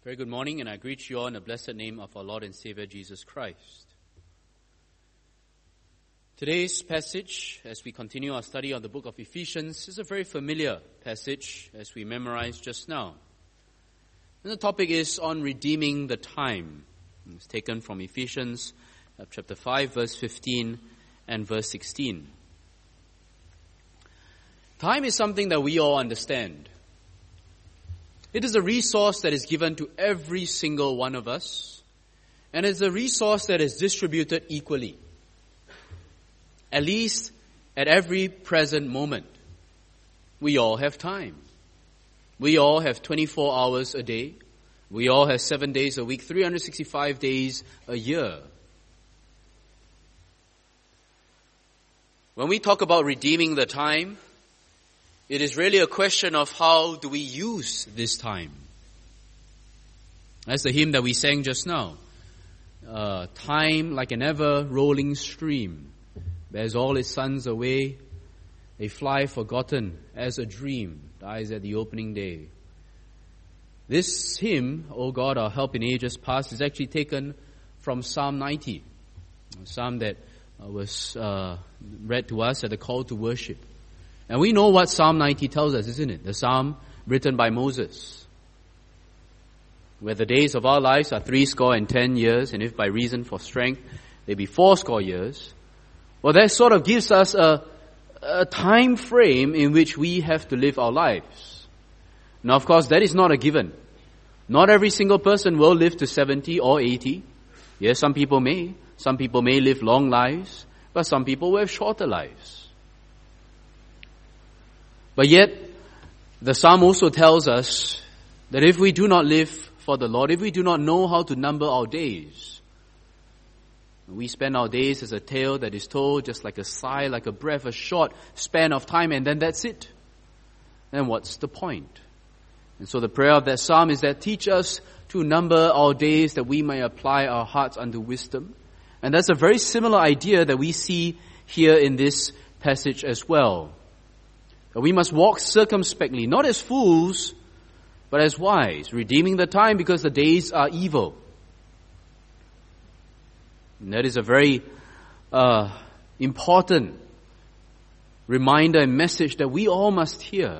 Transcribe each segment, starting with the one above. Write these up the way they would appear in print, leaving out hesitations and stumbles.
Very good morning, and I greet you all in the blessed name of our Lord and Savior Jesus Christ. Today's passage, as we continue our study on the book of Ephesians, is a very familiar passage as we memorized just now. And the topic is on redeeming the time. It's taken from Ephesians chapter 5, verse 15 and verse 16. Time is something that we all understand. It is a resource that is given to every single one of us, and it's a resource that is distributed equally, at least at every present moment. We all have time. We all have 24 hours a day. We all have 7 days a week, 365 days a year. When we talk about redeeming the time, it is really a question of how do we use this time. That's the hymn that we sang just now. Time like an ever-rolling stream bears all its sons away. They fly forgotten as a dream dies at the opening day. This hymn, O God, our help in ages past, is actually taken from Psalm 90, a psalm that was read to us at the call to worship. And we know what Psalm 90 tells us, isn't it? The psalm written by Moses, where the days of our lives are 70 years, and if by reason for strength they be 80 years. Well, that sort of gives us a time frame in which we have to live our lives. Now, of course, that is not a given. Not every single person will live to 70 or 80. Yes, some people may. Some people may live long lives, but some people will have shorter lives. But yet, the psalm also tells us that if we do not live for the Lord, if we do not know how to number our days, we spend our days as a tale that is told just like a sigh, like a breath, a short span of time, and then that's it. Then what's the point? And so the prayer of that psalm is that teach us to number our days that we may apply our hearts unto wisdom. And that's a very similar idea that we see here in this passage as well. We must walk circumspectly, not as fools, but as wise, redeeming the time because the days are evil. And that is a very important reminder and message that we all must hear.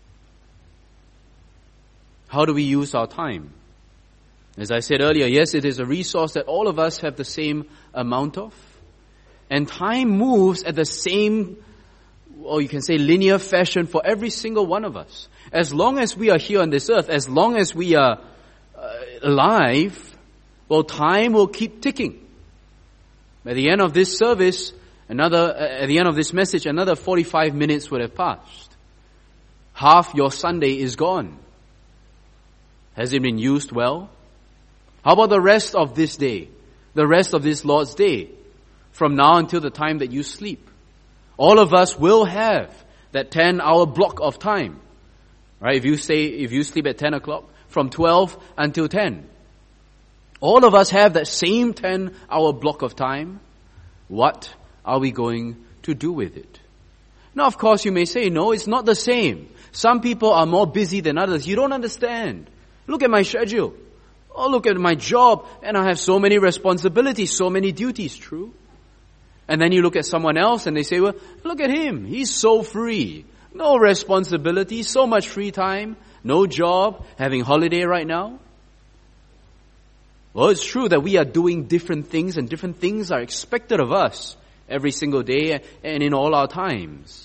How do we use our time? As I said earlier, yes, it is a resource that all of us have the same amount of. And time moves at the same, or you can say linear fashion for every single one of us. As long as we are here on this earth, as long as we are alive, well, time will keep ticking. At the end of this service, at the end of this message, another 45 minutes would have passed. Half your Sunday is gone. Has it been used well? How about the rest of this day? The rest of this Lord's Day? From now until the time that you sleep. All of us will have that 10-hour block of time. Right? If you sleep at 10 o'clock, from 12 until 10. All of us have that same 10-hour block of time. What are we going to do with it? Now, of course, you may say, no, it's not the same. Some people are more busy than others. You don't understand. Look at my schedule. Oh, look at my job. And I have so many responsibilities, so many duties. True. And then you look at someone else and they say, well, look at him. He's so free. No responsibility, so much free time, no job, having holiday right now. Well, it's true that we are doing different things and different things are expected of us every single day and in all our times.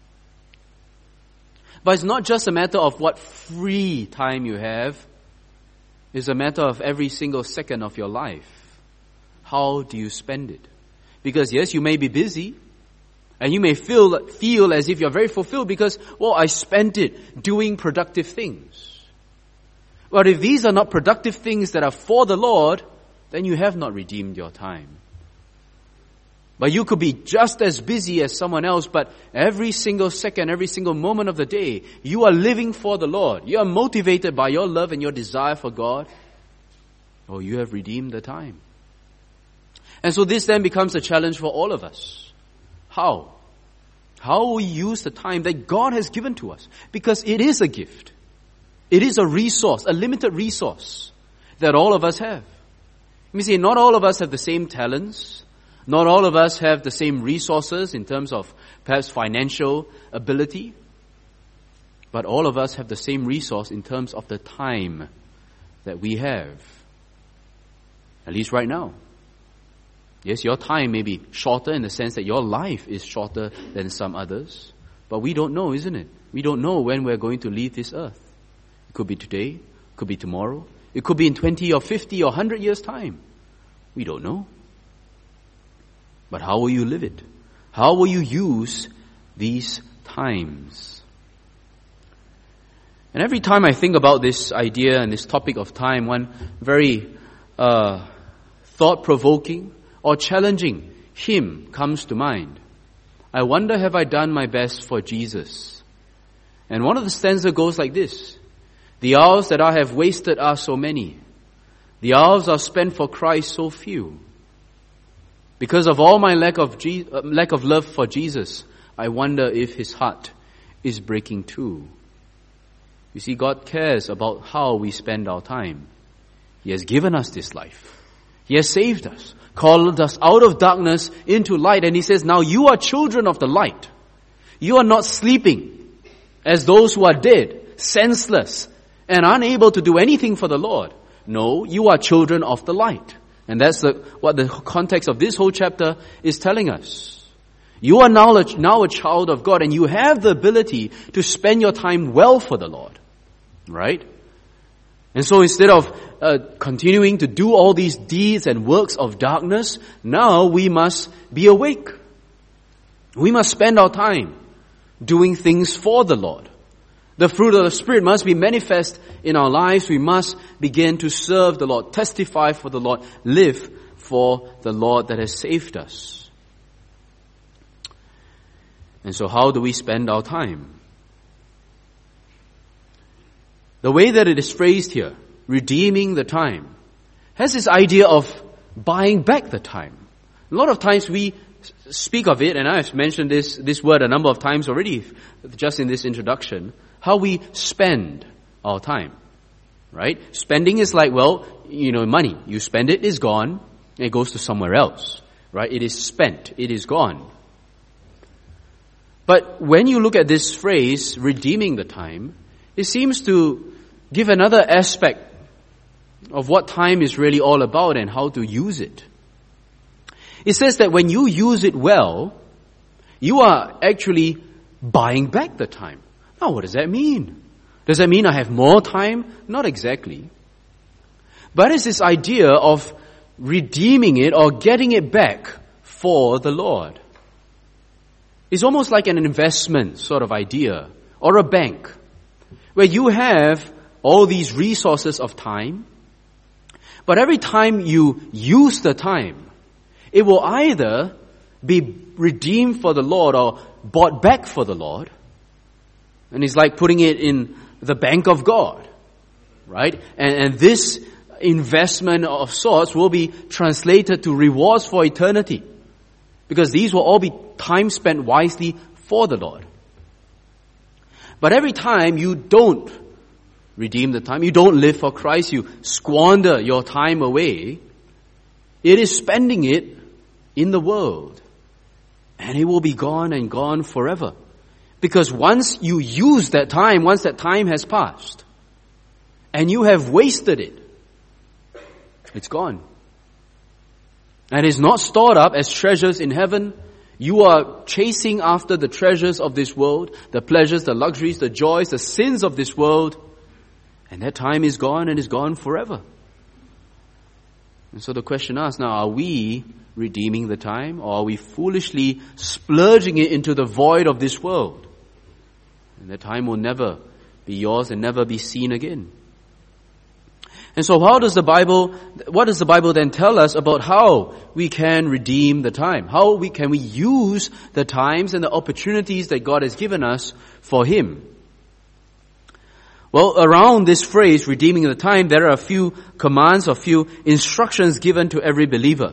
But it's not just a matter of what free time you have. It's a matter of every single second of your life. How do you spend it? Because yes, you may be busy, and you may feel as if you're very fulfilled because, well, I spent it doing productive things. But if these are not productive things that are for the Lord, then you have not redeemed your time. But you could be just as busy as someone else, but every single second, every single moment of the day, you are living for the Lord. You are motivated by your love and your desire for God. Oh, you have redeemed the time. And so this then becomes a challenge for all of us. How? How will we use the time that God has given to us? Because it is a gift. It is a resource, a limited resource. that all of us have. Let me say, not all of us have the same talents. Not all of us have the same resources in terms of perhaps financial ability. But all of us have the same resource in terms of the time that we have. At least right now. Yes, your time may be shorter in the sense that your life is shorter than some others. But we don't know, isn't it? We don't know when we're going to leave this earth. It could be today, it could be tomorrow, it could be in 20 or 50 or 100 years' time. We don't know. But how will you live it? How will you use these times? And every time I think about this idea and this topic of time, one very thought-provoking or challenging hymn comes to mind. I wonder, have I done my best for Jesus? And one of the stanza goes like this. The hours that I have wasted are so many. The hours are spent for Christ so few. Because of all my lack of love for Jesus, I wonder if his heart is breaking too. You see, God cares about how we spend our time. He has given us this life. He has saved us, called us out of darkness into light. And he says, now you are children of the light. You are not sleeping as those who are dead, senseless, and unable to do anything for the Lord. No, you are children of the light. And that's what the context of this whole chapter is telling us. You are now a child of God, and you have the ability to spend your time well for the Lord. Right? And so instead of continuing to do all these deeds and works of darkness, now we must be awake. We must spend our time doing things for the Lord. The fruit of the Spirit must be manifest in our lives. We must begin to serve the Lord, testify for the Lord, live for the Lord that has saved us. And so how do we spend our time? The way that it is phrased here, redeeming the time, has this idea of buying back the time. A lot of times we speak of it, and I've mentioned this word a number of times already, just in this introduction, how we spend our time, right? Spending is like, money. You spend it, it's gone, and it goes to somewhere else, right? It is spent, it is gone. But when you look at this phrase, redeeming the time, it seems to give another aspect of what time is really all about and how to use it. It says that when you use it well, you are actually buying back the time. Now, what does that mean? Does that mean I have more time? Not exactly. But it's this idea of redeeming it or getting it back for the Lord. It's almost like an investment sort of idea, or a bank, where you have all these resources of time, but every time you use the time, it will either be redeemed for the Lord or bought back for the Lord. And it's like putting it in the bank of God, right? And this investment of sorts will be translated to rewards for eternity, because these will all be time spent wisely for the Lord. But every time you don't redeem the time, you don't live for Christ, you squander your time away, it is spending it in the world. And it will be gone and gone forever. Because once you use that time, once that time has passed, and you have wasted it, it's gone. And it's not stored up as treasures in heaven. You are chasing after the treasures of this world, the pleasures, the luxuries, the joys, the sins of this world. And that time is gone and is gone forever. And so the question asks now, are we redeeming the time, or are we foolishly splurging it into the void of this world? And that time will never be yours and never be seen again. And so what does the Bible then tell us about how we can redeem the time? How can we use the times and the opportunities that God has given us for Him? Well, around this phrase, redeeming the time, there are a few commands, a few instructions given to every believer.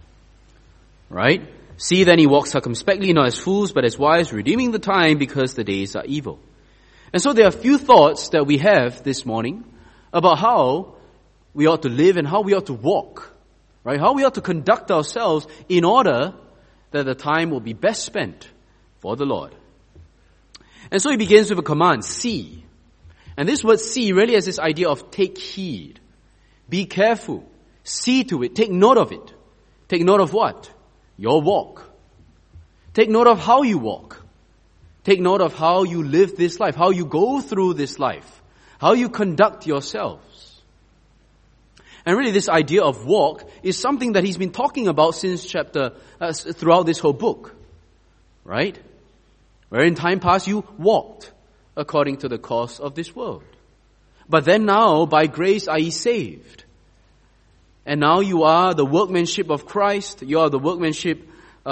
Right? See then ye walk circumspectly, not as fools, but as wise, redeeming the time, because the days are evil. And so there are a few thoughts that we have this morning about how we ought to live and how we ought to walk, right? How we ought to conduct ourselves in order that the time will be best spent for the Lord. And so he begins with a command, see. And this word see really has this idea of take heed. Be careful. See to it. Take note of it. Take note of what? Your walk. Take note of how you walk. Take note of how you live this life, how you go through this life, how you conduct yourselves. And really this idea of walk is something that he's been talking about since throughout this whole book. Right? Where in time past you walked according to the course of this world. But then now, by grace are ye saved. And now you are the workmanship of Christ. You are the workmanship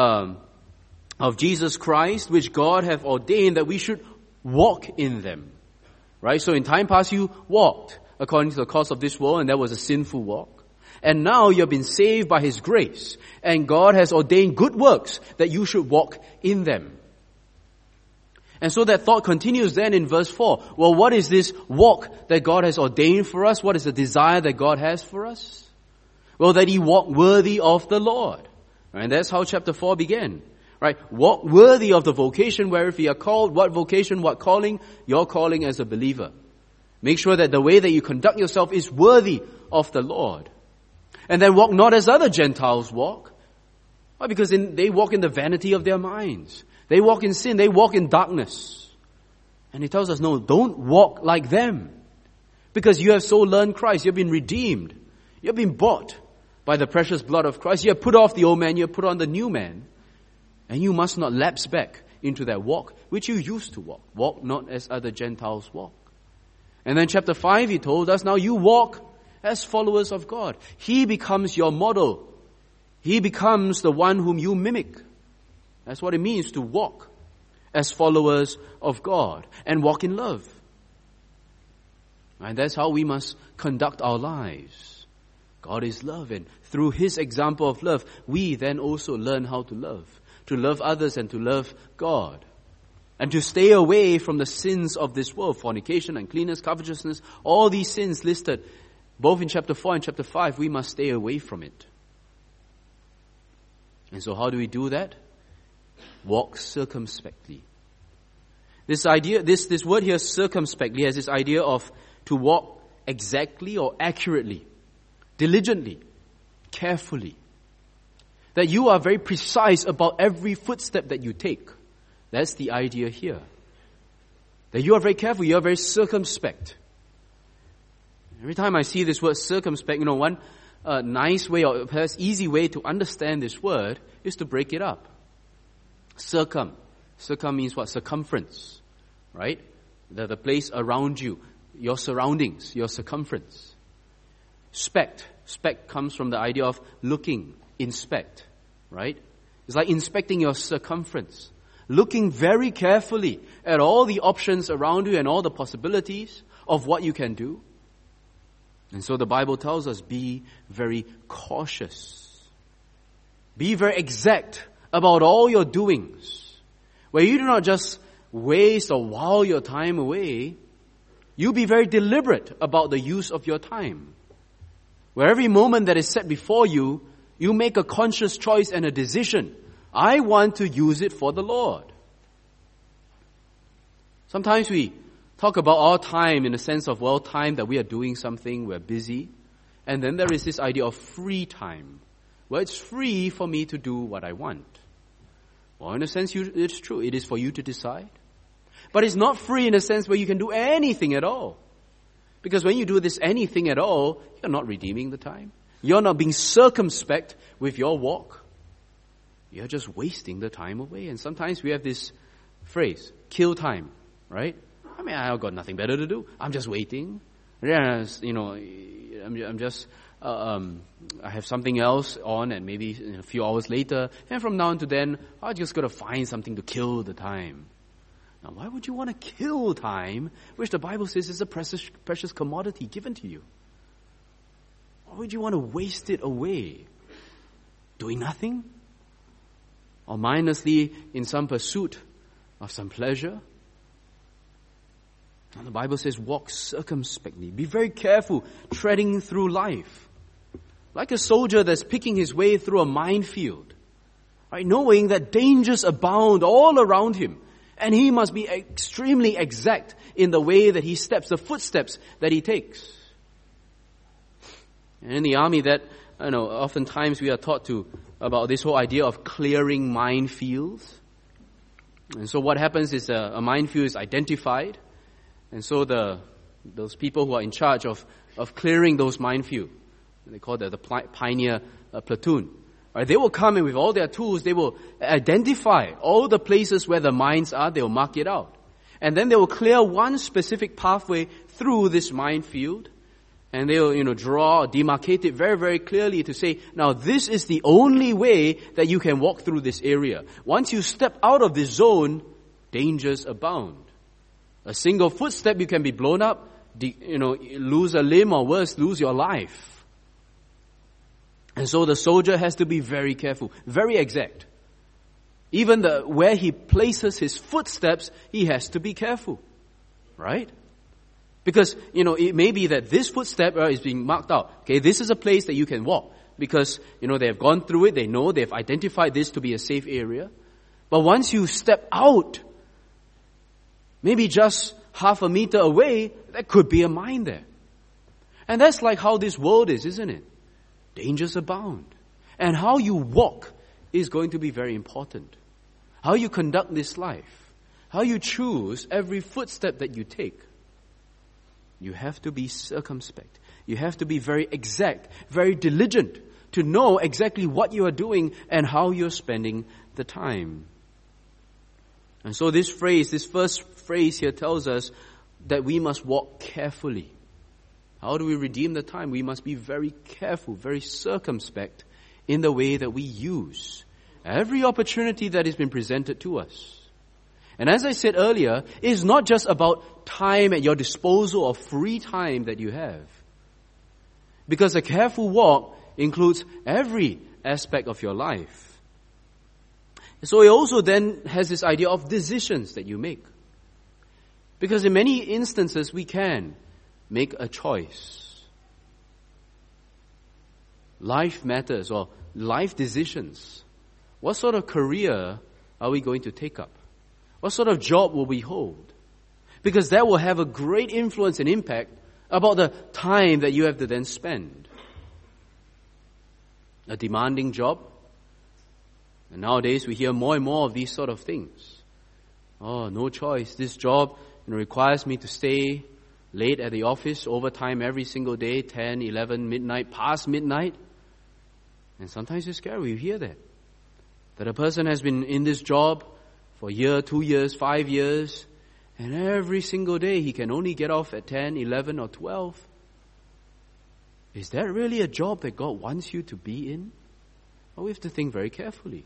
of Jesus Christ, which God hath ordained that we should walk in them. Right? So in time past you walked according to the course of this world, and that was a sinful walk. And now you have been saved by His grace. And God has ordained good works that you should walk in them. And so that thought continues then in verse 4. Well, what is this walk that God has ordained for us? What is the desire that God has for us? Well, that ye walk worthy of the Lord. And that's how chapter 4 began. Right? Walk worthy of the vocation whereof ye are called. What vocation, what calling? Your calling as a believer. Make sure that the way that you conduct yourself is worthy of the Lord. And then walk not as other Gentiles walk. Why? Because they walk in the vanity of their minds. They walk in sin. They walk in darkness. And he tells us, no, don't walk like them. Because you have so learned Christ. You have been redeemed. You have been bought by the precious blood of Christ. You have put off the old man. You have put on the new man. And you must not lapse back into that walk which you used to walk. Walk not as other Gentiles walk. And then chapter 5, he told us, now you walk as followers of God. He becomes your model. He becomes the one whom you mimic. That's what it means to walk as followers of God and walk in love. And that's how we must conduct our lives. God is love, and through His example of love, we then also learn how to love others and to love God. And to stay away from the sins of this world, fornication, uncleanness, covetousness, all these sins listed, both in chapter 4 and chapter 5, we must stay away from it. And so how do we do that? Walk circumspectly. This idea, this word here, circumspectly, has this idea of to walk exactly or accurately, diligently, carefully. That you are very precise about every footstep that you take. That's the idea here. That you are very careful, you are very circumspect. Every time I see this word circumspect, one nice way or perhaps easy way to understand this word is to break it up. Circum means what? Circumference, right? The place around you, your surroundings, your circumference. Spect comes from the idea of looking, inspect, right? It's like inspecting your circumference, looking very carefully at all the options around you and all the possibilities of what you can do. And so the Bible tells us, be very cautious. Be very exact about all your doings, where you do not just waste or while your time away. You be very deliberate about the use of your time. Where every moment that is set before you, you make a conscious choice and a decision. I want to use it for the Lord. Sometimes we talk about our time in the sense of, time that we are doing something, we're busy. And then there is this idea of free time, where it's free for me to do what I want. Well, in a sense, it's true. It is for you to decide. But it's not free in a sense where you can do anything at all. Because when you do this anything at all, you're not redeeming the time. You're not being circumspect with your walk. You're just wasting the time away. And sometimes we have this phrase, kill time, right? I've got nothing better to do. I'm just waiting. I have something else on, and maybe a few hours later, and from now on to then, I just got to find something to kill the time. Now, why would you want to kill time, which the Bible says is a precious commodity given to you? Why would you want to waste it away? Doing nothing? Or mindlessly in some pursuit of some pleasure? And the Bible says, walk circumspectly. Be very careful treading through life. Like a soldier that's picking his way through a minefield. Right? Knowing that dangers abound all around him. And he must be extremely exact in the way that he steps, the footsteps that he takes. And in the army oftentimes we are taught about this whole idea of clearing minefields. And so what happens is a minefield is identified. And so those people who are in charge of clearing those minefield, they call that the pioneer platoon. Right, they will come in with all their tools. They will identify all the places where the mines are. They will mark it out. And then they will clear one specific pathway through this minefield. And they will, demarcate it very, very clearly to say, now this is the only way that you can walk through this area. Once you step out of this zone, dangers abound. A single footstep, you can be blown up, lose a limb, or worse, lose your life. And so the soldier has to be very careful, very exact. Even where he places his footsteps, he has to be careful. Right? Because, it may be that this footstep is being marked out. Okay, this is a place that you can walk. Because, they have gone through it, they know, they've identified this to be a safe area. But once you step out, maybe just half a meter away, there could be a mine there. And that's like how this world is, isn't it? Dangers abound. And how you walk is going to be very important. How you conduct this life. How you choose every footstep that you take. You have to be circumspect. You have to be very exact, very diligent to know exactly what you are doing and how you're spending the time. And so this first phrase here tells us that we must walk carefully. How do we redeem the time? We must be very careful, very circumspect in the way that we use every opportunity that has been presented to us. And as I said earlier, it is not just about time at your disposal or free time that you have. Because a careful walk includes every aspect of your life. So it also then has this idea of decisions that you make. Because in many instances we can make a choice. Life matters, or life decisions. What sort of career are we going to take up? What sort of job will we hold? Because that will have a great influence and impact about the time that you have to then spend. A demanding job. And nowadays we hear more and more of these sort of things. Oh, no choice. This job requires me to stay late at the office, overtime every single day, 10, 11, midnight, past midnight. And sometimes it's scary. You hear that. That a person has been in this job for a year, 2 years, 5 years, and every single day he can only get off at 10, 11, or 12. Is that really a job that God wants you to be in? Well, we have to think very carefully.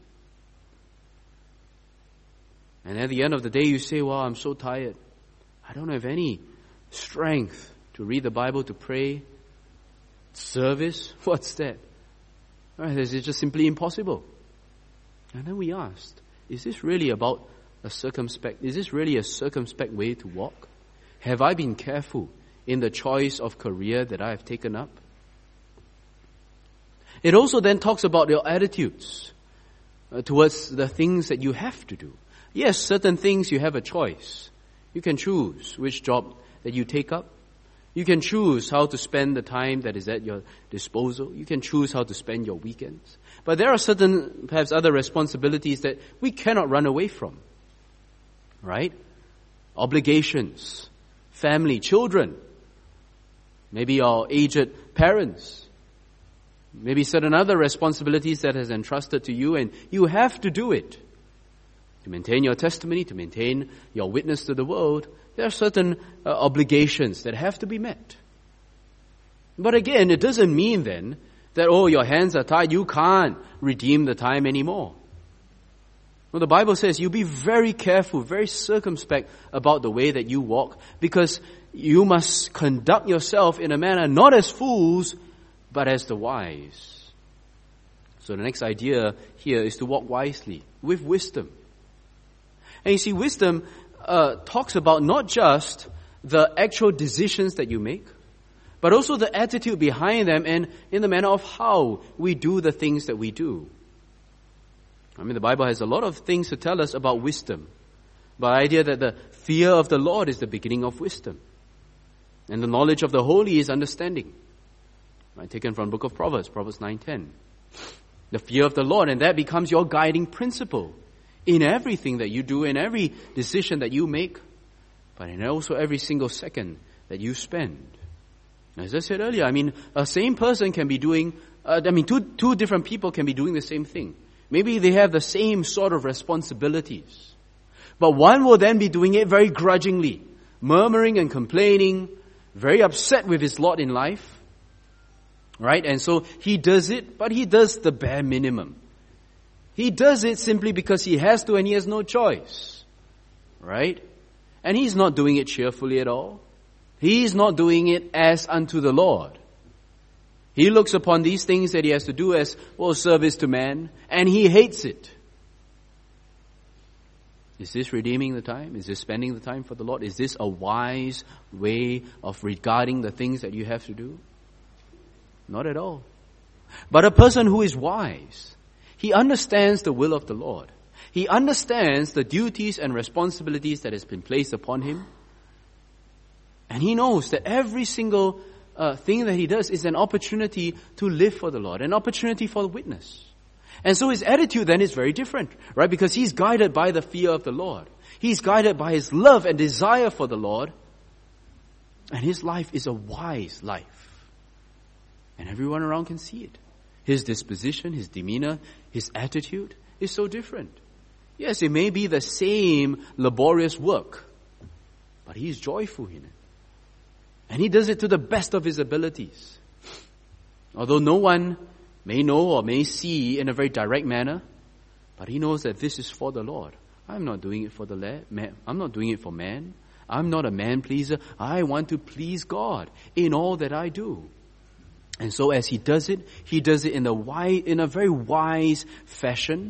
And at the end of the day, you say, well, I'm so tired. I don't have any strength to read the Bible, to pray. Service? What's that? It's just simply impossible. And then we asked, is this really a circumspect way to walk? Have I been careful in the choice of career that I have taken up? It also then talks about your attitudes towards the things that you have to do. Yes, certain things you have a choice. You can choose which job that you take up. You can choose how to spend the time that is at your disposal. You can choose how to spend your weekends. But there are certain, perhaps other responsibilities that we cannot run away from. Right? Obligations, family, children, maybe our aged parents, maybe certain other responsibilities that is entrusted to you, and you have to do it. To maintain your testimony, to maintain your witness to the world, there are certain obligations that have to be met. But again, it doesn't mean then that, your hands are tied, you can't redeem the time anymore. Well, the Bible says you be very careful, very circumspect about the way that you walk, because you must conduct yourself in a manner not as fools, but as the wise. So the next idea here is to walk wisely, with wisdom. And you see, wisdom talks about not just the actual decisions that you make, but also the attitude behind them and in the manner of how we do the things that we do. I mean, the Bible has a lot of things to tell us about wisdom. The idea that the fear of the Lord is the beginning of wisdom. And the knowledge of the holy is understanding. Right, taken from the book of Proverbs, Proverbs 9:10. The fear of the Lord, and that becomes your guiding principle in everything that you do, in every decision that you make, but in also every single second that you spend. As I said earlier, I mean, a same person can be doing, two different people can be doing the same thing. Maybe they have the same sort of responsibilities. But one will then be doing it very grudgingly, murmuring and complaining, very upset with his lot in life. Right? And so he does it, but he does the bare minimum. He does it simply because he has to and he has no choice. Right? And he's not doing it cheerfully at all. He's not doing it as unto the Lord. He looks upon these things that he has to do as, service to man, and he hates it. Is this redeeming the time? Is this spending the time for the Lord? Is this a wise way of regarding the things that you have to do? Not at all. But a person who is wise, he understands the will of the Lord. He understands the duties and responsibilities that has been placed upon him. And he knows that every single thing that he does is an opportunity to live for the Lord, an opportunity for the witness. And so his attitude then is very different, right? Because he's guided by the fear of the Lord. He's guided by his love and desire for the Lord. And his life is a wise life. And everyone around can see it. His disposition, his demeanor, his attitude is so different. Yes, it may be the same laborious work, but he's joyful in it. And he does it to the best of his abilities. Although no one may know or may see in a very direct manner, but he knows that this is for the Lord. I'm not doing it for I'm not doing it for man. I'm not a man pleaser. I want to please God in all that I do. And so as he does it in a very wise fashion.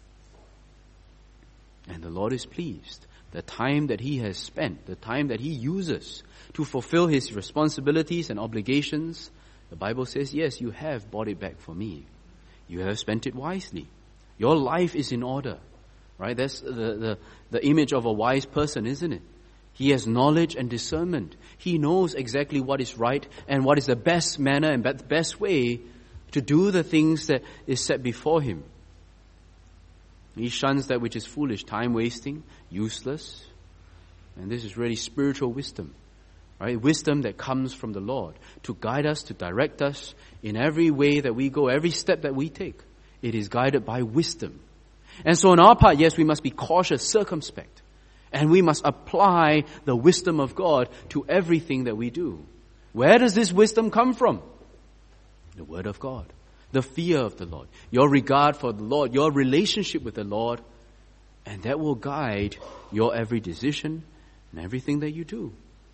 And the Lord is pleased. The time that he has spent, the time that he uses to fulfill his responsibilities and obligations, the Bible says, yes, you have bought it back for me. You have spent it wisely. Your life is in order. Right? That's the image of a wise person, isn't it? He has knowledge and discernment. He knows exactly what is right and what is the best manner and the best way to do the things that is set before him. He shuns that which is foolish, time-wasting, useless. And this is really spiritual wisdom. Right? Wisdom that comes from the Lord to guide us, to direct us in every way that we go, every step that we take. It is guided by wisdom. And so on our part, yes, we must be cautious, circumspect. And we must apply the wisdom of God to everything that we do. Where does this wisdom come from? The Word of God. The fear of the Lord. Your regard for the Lord. Your relationship with the Lord. And that will guide your every decision and everything that you do.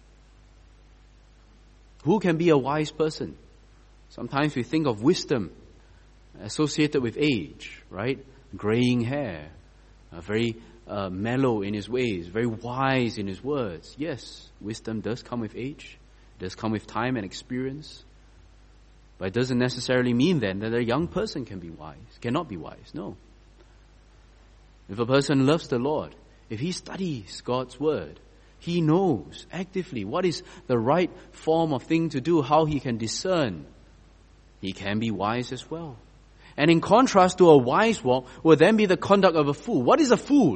Who can be a wise person? Sometimes we think of wisdom associated with age, right? Graying hair, very mellow in his ways, very wise in his words. Yes, wisdom does come with age, does come with time and experience. But it doesn't necessarily mean then that a young person can be wise, cannot be wise. No. If a person loves the Lord, if he studies God's word, he knows actively what is the right form of thing to do, how he can discern. He can be wise as well. And in contrast to a wise walk will then be the conduct of a fool. What is a fool?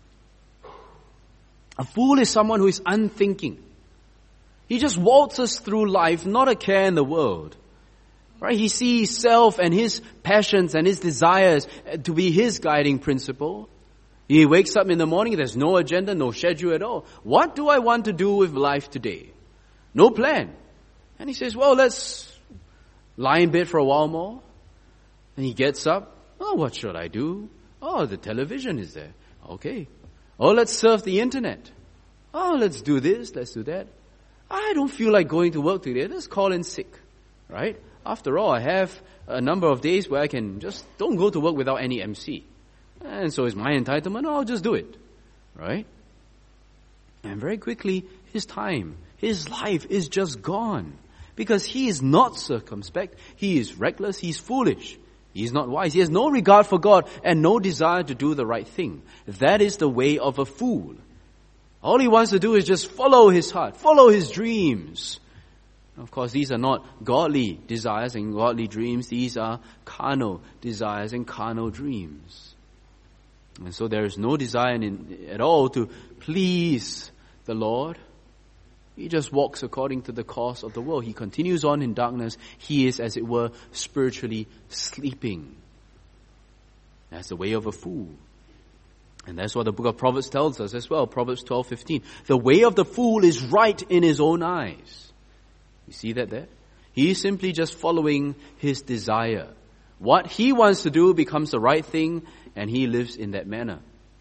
A fool is someone who is unthinking. He just waltzes through life, not a care in the world. Right? He sees self and his passions and his desires to be his guiding principle. He wakes up in the morning, there's no agenda, no schedule at all. What do I want to do with life today? No plan. And he says, well, let's lie in bed for a while more. And he gets up. Oh, what should I do? Oh, the television is there. Okay. Oh, let's surf the internet. Oh, let's do this, let's do that. I don't feel like going to work today. Let's call in sick. Right? After all, I have a number of days where I can just don't go to work without any MC. And so it's my entitlement. I'll just do it. Right? And very quickly, his time, his life is just gone. Because he is not circumspect, he is reckless, he's foolish. He's not wise. He has no regard for God and no desire to do the right thing. That is the way of a fool. All he wants to do is just follow his heart, follow his dreams. Of course, these are not godly desires and godly dreams. These are carnal desires and carnal dreams. And so there is no desire at all to please the Lord. He just walks according to the course of the world. He continues on in darkness. He is, as it were, spiritually sleeping. That's the way of a fool. And that's what the book of Proverbs tells us as well. Proverbs 12:15. The way of the fool is right in his own eyes. You see that there? He is simply just following his desire. What he wants to do becomes the right thing, and he lives in that manner.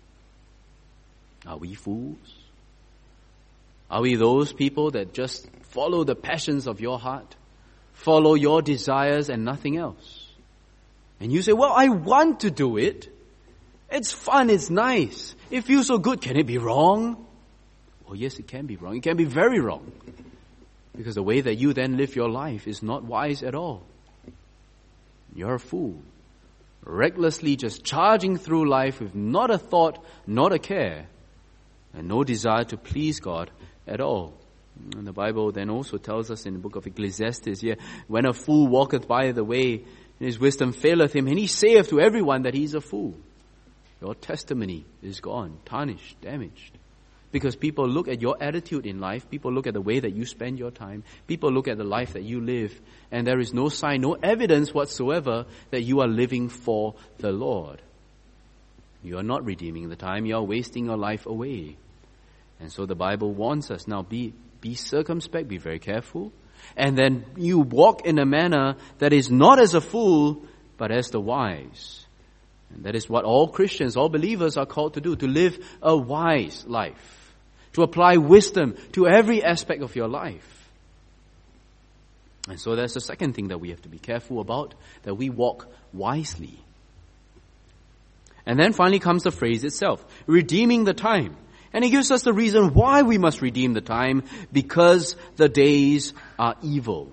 Are we fools? Are we those people that just follow the passions of your heart, follow your desires and nothing else? And you say, well, I want to do it. It's fun, it's nice. It feels so good. Can it be wrong? Well, yes, it can be wrong. It can be very wrong. Because the way that you then live your life is not wise at all. You're a fool. Recklessly just charging through life with not a thought, not a care, and no desire to please God at all. And the Bible then also tells us in the book of Ecclesiastes here, when a fool walketh by the way, his wisdom faileth him, and he saith to everyone that he is a fool. Your testimony is gone, tarnished, damaged. Because people look at your attitude in life, people look at the way that you spend your time, people look at the life that you live, and there is no sign, no evidence whatsoever that you are living for the Lord. You are not redeeming the time, you are wasting your life away. And so the Bible warns us, now be circumspect, be very careful, and then you walk in a manner that is not as a fool, but as the wise. And that is what all Christians, all believers are called to do, to live a wise life, to apply wisdom to every aspect of your life. And so that's the second thing that we have to be careful about, that we walk wisely. And then finally comes the phrase itself, redeeming the time. And he gives us the reason why we must redeem the time, because the days are evil.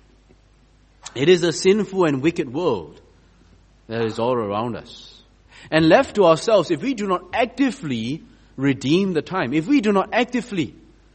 It is a sinful and wicked world that is all around us. And left to ourselves, if we do not actively redeem the time, if we do not actively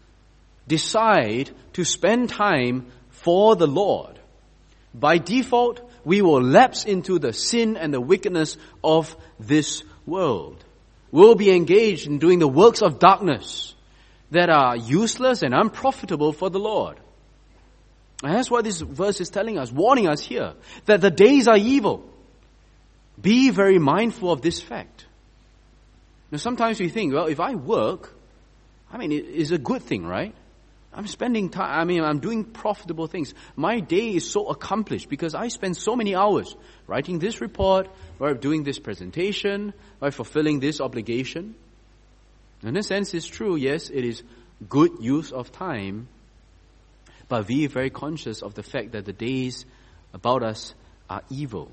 decide to spend time for the Lord, by default, we will lapse into the sin and the wickedness of this world. We'll be engaged in doing the works of darkness that are useless and unprofitable for the Lord. And that's what this verse is telling us, warning us here, that the days are evil. Be very mindful of this fact. Now, sometimes we think, well, if I work, it's a good thing, right? I'm spending time, I'm doing profitable things. My day is so accomplished because I spend so many hours writing this report, or doing this presentation, or fulfilling this obligation. In a sense, it's true, yes, it is good use of time, but be very conscious of the fact that the days about us are evil.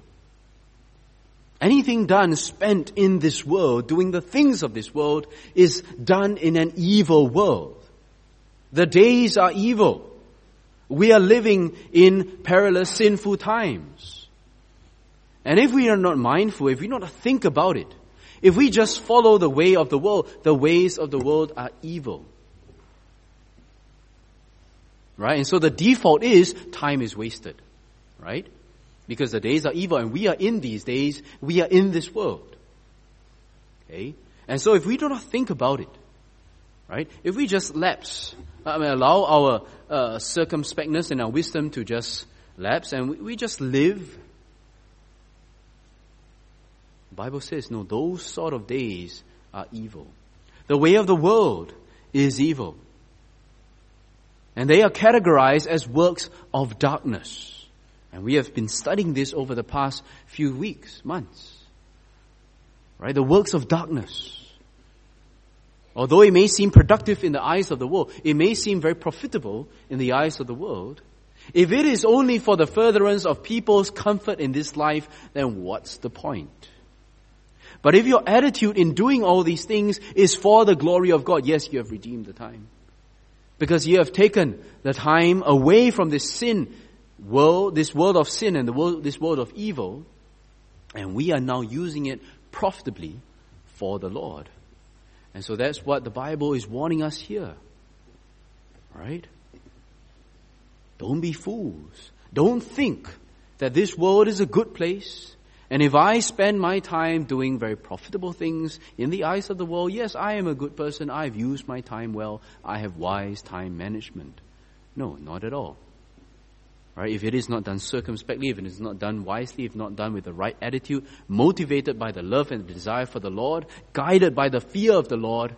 Anything done, spent in this world, doing the things of this world, is done in an evil world. The days are evil. We are living in perilous, sinful times. And if we are not mindful, if we do not think about it, if we just follow the way of the world, the ways of the world are evil. Right? And so the default is time is wasted. Right? Because the days are evil and we are in these days, we are in this world. Okay? And so if we do not think about it, right? If we just lapse, allow our circumspectness and our wisdom to just lapse and we just live, the Bible says, no, those sort of days are evil. The way of the world is evil. And they are categorized as works of darkness. And we have been studying this over the past few weeks, months. Right? The works of darkness. Although it may seem productive in the eyes of the world, it may seem very profitable in the eyes of the world. If it is only for the furtherance of people's comfort in this life, then what's the point? But if your attitude in doing all these things is for the glory of God, yes, you have redeemed the time. Because you have taken the time away from this world of sin and this world of evil, and we are now using it profitably for the Lord. And so that's what the Bible is warning us here. Right? Don't be fools. Don't think that this world is a good place. And if I spend my time doing very profitable things in the eyes of the world, yes, I am a good person. I've used my time well. I have wise time management. No, not at all. Right? If it is not done circumspectly, if it is not done wisely, if not done with the right attitude, motivated by the love and the desire for the Lord, guided by the fear of the Lord,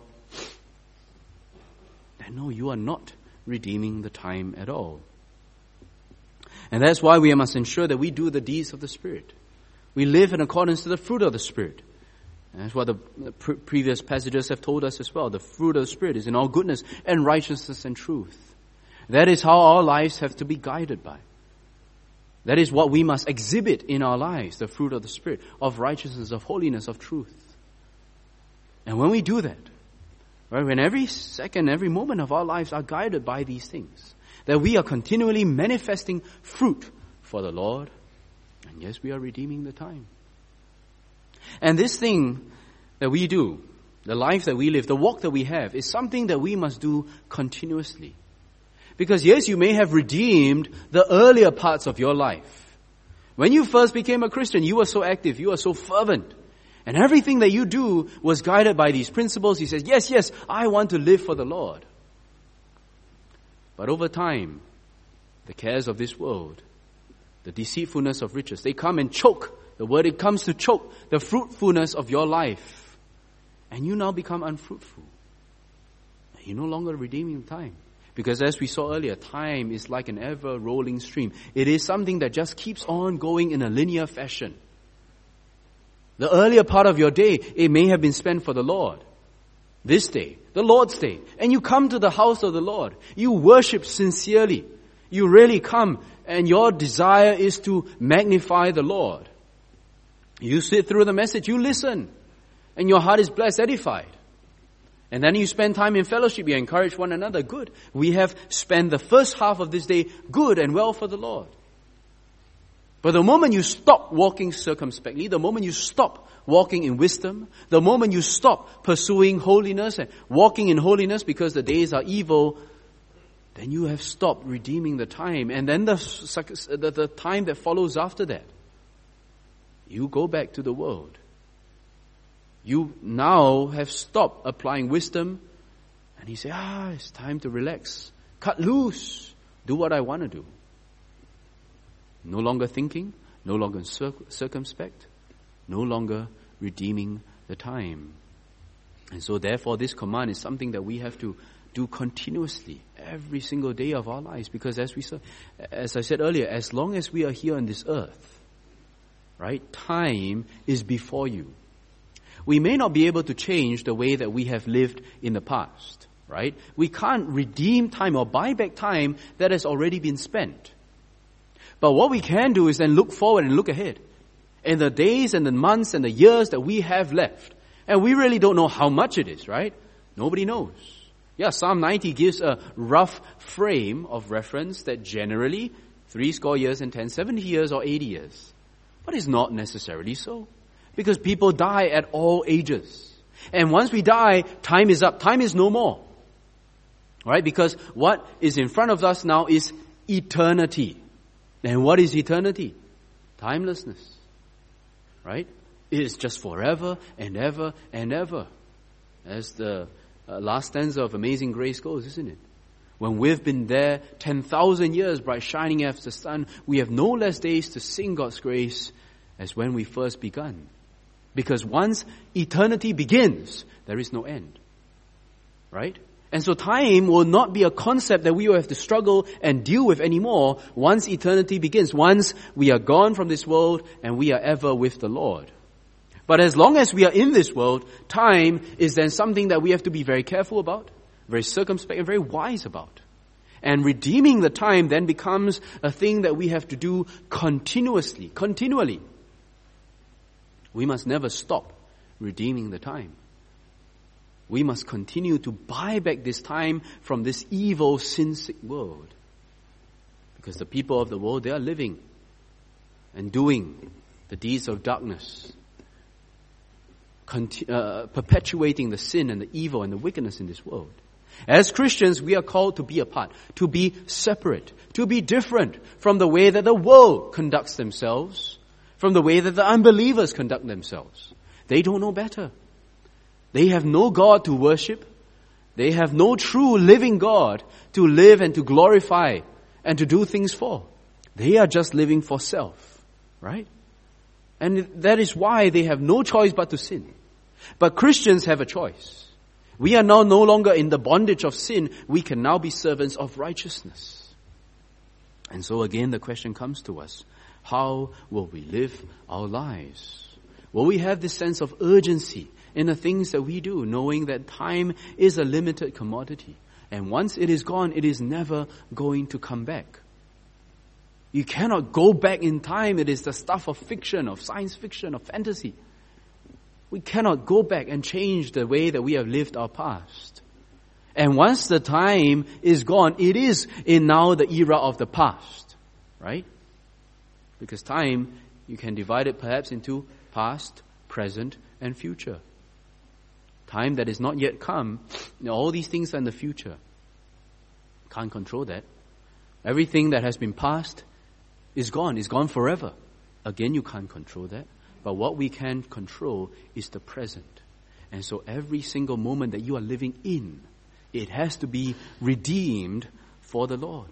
then no, you are not redeeming the time at all. And that's why we must ensure that we do the deeds of the Spirit. We live in accordance to the fruit of the Spirit. And that's what the previous passages have told us as well. The fruit of the Spirit is in all goodness and righteousness and truth. That is how our lives have to be guided by. That is what we must exhibit in our lives, the fruit of the Spirit, of righteousness, of holiness, of truth. And when we do that, right, when every second, every moment of our lives are guided by these things, that we are continually manifesting fruit for the Lord, and yes, we are redeeming the time. And this thing that we do, the life that we live, the walk that we have, is something that we must do continuously. Because yes, you may have redeemed the earlier parts of your life. When you first became a Christian, you were so active, you were so fervent. And everything that you do was guided by these principles. He says, yes, I want to live for the Lord. But over time, the cares of this world, the deceitfulness of riches, they come and choke. The word, it comes to choke the fruitfulness of your life. And you now become unfruitful. You're no longer redeeming time. Because as we saw earlier, time is like an ever-rolling stream. It is something that just keeps on going in a linear fashion. The earlier part of your day, it may have been spent for the Lord. This day, the Lord's day. And you come to the house of the Lord. You worship sincerely. You really come, and your desire is to magnify the Lord. You sit through the message, you listen, and your heart is blessed, edified. And then you spend time in fellowship, you encourage one another. Good. We have spent the first half of this day good and well for the Lord. But the moment you stop walking circumspectly, the moment you stop walking in wisdom, the moment you stop pursuing holiness and walking in holiness because the days are evil, then you have stopped redeeming the time. And then the time that follows after that, you go back to the world. You now have stopped applying wisdom, and you say, it's time to relax, cut loose, do what I want to do. No longer thinking, no longer circumspect, no longer redeeming the time. And so therefore this command is something that we have to do continuously, every single day of our lives. Because as I said earlier, as long as we are here on this earth, right, time is before you. We may not be able to change the way that we have lived in the past, right? We can't redeem time or buy back time that has already been spent. But what we can do is then look forward and look ahead. In the days and the months and the years that we have left. And we really don't know how much it is, right? Nobody knows. Yeah, Psalm 90 gives a rough frame of reference that generally 70 years and 10, 70 years or 80 years. But it's not necessarily so. Because people die at all ages. And once we die, time is up. Time is no more. Right? Because what is in front of us now is eternity. And what is eternity? Timelessness. Right? It is just forever and ever and ever. As the last stanza of Amazing Grace goes, isn't it? When we've been there 10,000 years, bright shining as the sun, we have no less days to sing God's grace as when we first begun. Because once eternity begins, there is no end. Right? And so time will not be a concept that we will have to struggle and deal with anymore once eternity begins. Once we are gone from this world and we are ever with the Lord. But as long as we are in this world, time is then something that we have to be very careful about, very circumspect and very wise about. And redeeming the time then becomes a thing that we have to do continually. We must never stop redeeming the time. We must continue to buy back this time from this evil, sin-sick world. Because the people of the world, they are living and doing the deeds of darkness, perpetuating the sin and the evil and the wickedness in this world. As Christians, we are called to be apart, to be separate, to be different from the way that the world conducts themselves, from the way that the unbelievers conduct themselves. They don't know better. They have no God to worship. They have no true living God to live and to glorify and to do things for. They are just living for self, right? And that is why they have no choice but to sin. But Christians have a choice. We are now no longer in the bondage of sin. We can now be servants of righteousness. And so again, the question comes to us. How will we live our lives? Will we have this sense of urgency in the things that we do, knowing that time is a limited commodity? And once it is gone, it is never going to come back. You cannot go back in time. It is the stuff of fiction, of science fiction, of fantasy. We cannot go back and change the way that we have lived our past. And once the time is gone, it is in now the era of the past, right? Because time, you can divide it perhaps into past, present, and future. Time that is not yet come, all these things are in the future. Can't control that. Everything that has been past is gone forever. Again, you can't control that. But what we can control is the present. And so every single moment that you are living in, it has to be redeemed for the Lord.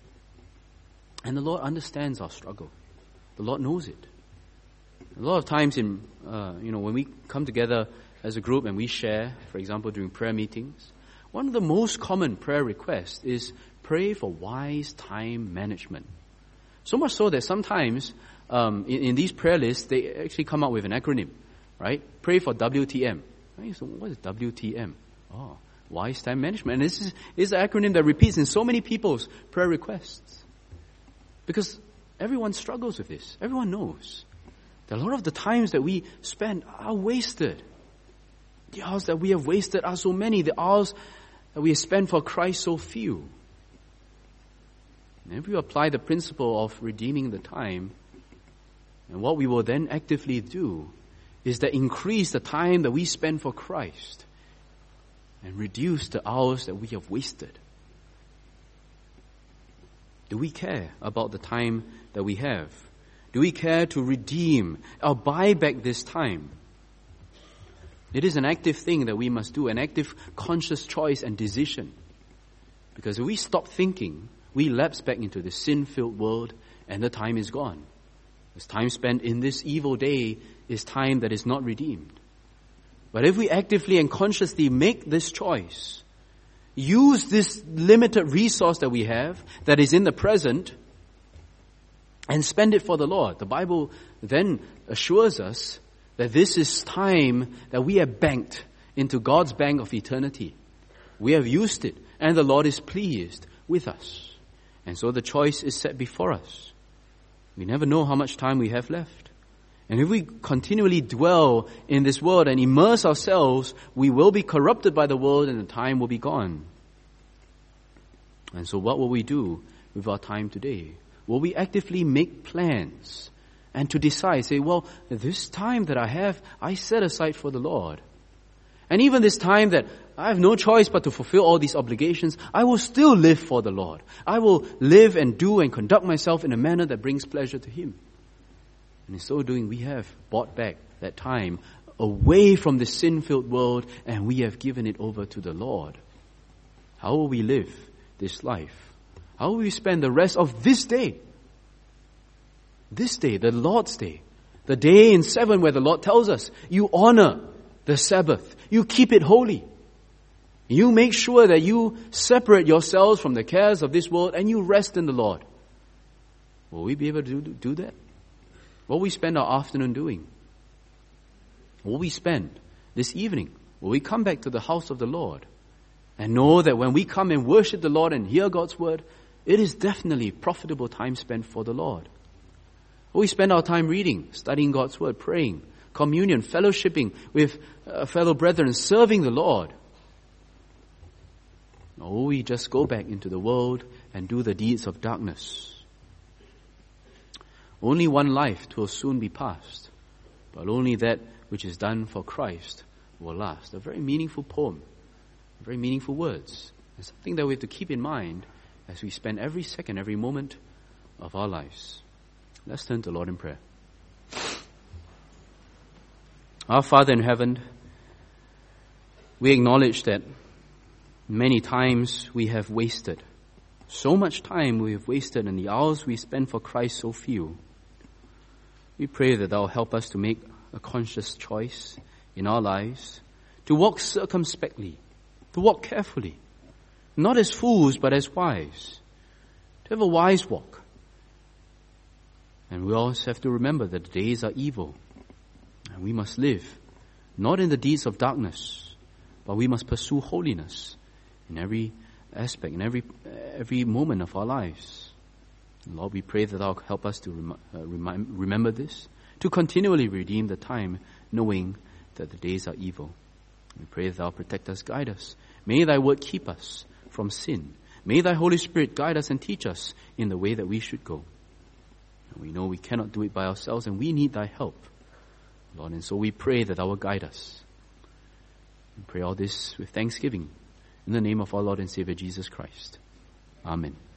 And the Lord understands our struggle. The Lord knows it. A lot of times when we come together as a group and we share, for example, during prayer meetings, one of the most common prayer requests is pray for wise time management. So much so that sometimes in these prayer lists, they actually come up with an acronym, right? Pray for WTM. Right? So what is WTM? Oh, wise time management. And this is an acronym that repeats in so many people's prayer requests. Because everyone struggles with this. Everyone knows that a lot of the times that we spend are wasted. The hours that we have wasted are so many. The hours that we have spent for Christ so few. And if we apply the principle of redeeming the time, and what we will then actively do is to increase the time that we spend for Christ and reduce the hours that we have wasted. Do we care about the time that we have? Do we care to redeem or buy back this time? It is an active thing that we must do, an active conscious choice and decision. Because if we stop thinking, we lapse back into the sin-filled world and the time is gone. This time spent in this evil day is time that is not redeemed. But if we actively and consciously make this choice, use this limited resource that we have, that is in the present, and spend it for the Lord, the Bible then assures us that this is time that we have banked into God's bank of eternity. We have used it, and the Lord is pleased with us. And so the choice is set before us. We never know how much time we have left. And if we continually dwell in this world and immerse ourselves, we will be corrupted by the world and the time will be gone. And so what will we do with our time today? Will we actively make plans and to decide, say, well, this time that I have, I set aside for the Lord. And even this time that I have no choice but to fulfill all these obligations, I will still live for the Lord. I will live and do and conduct myself in a manner that brings pleasure to Him. And in so doing, we have bought back that time away from the sin-filled world and we have given it over to the Lord. How will we live this life? How will we spend the rest of this day? This day, the Lord's day. The day in 7 where the Lord tells us, you honor the Sabbath. You keep it holy. You make sure that you separate yourselves from the cares of this world and you rest in the Lord. Will we be able to do that? What will we spend our afternoon doing? What will we spend this evening? Will we come back to the house of the Lord and know that when we come and worship the Lord and hear God's word, it is definitely profitable time spent for the Lord? Will we spend our time reading, studying God's word, praying, communion, fellowshipping with fellow brethren, serving the Lord Or we just go back into the world and do the deeds of darkness. Only one life will soon be passed, but only that which is done for Christ will last. A very meaningful poem, very meaningful words. It's something that we have to keep in mind as we spend every second, every moment of our lives. Let's turn to the Lord in prayer. Our Father in heaven, we acknowledge that many times we have wasted. So much time we have wasted, and the hours we spend for Christ so few. We pray that Thou help us to make a conscious choice in our lives, to walk circumspectly, to walk carefully, not as fools but as wise, to have a wise walk. And we always have to remember that the days are evil, and we must live not in the deeds of darkness, but we must pursue holiness in every aspect, in every moment of our lives. Lord, we pray that Thou help us to remember this, to continually redeem the time, knowing that the days are evil. We pray that Thou protect us, guide us. May Thy word keep us from sin. May Thy Holy Spirit guide us and teach us in the way that we should go. And we know we cannot do it by ourselves, and we need Thy help, Lord. And so we pray that Thou will guide us. We pray all this with thanksgiving in the name of our Lord and Savior Jesus Christ. Amen.